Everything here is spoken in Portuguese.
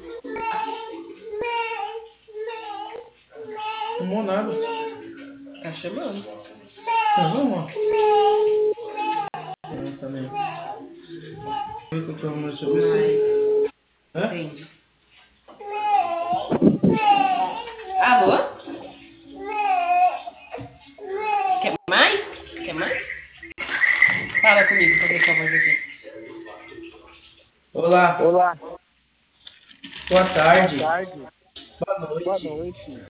Tomou nada. Tá chamando. Tá, vamos. Eu também. Eu que eu tô arrumando sobre isso. Hã? Entende? Alô? Quer mais? Quer mais? Fala comigo pra ver sua voz aqui. Olá. Olá, Boa tarde. boa tarde, Boa boa noite. noite.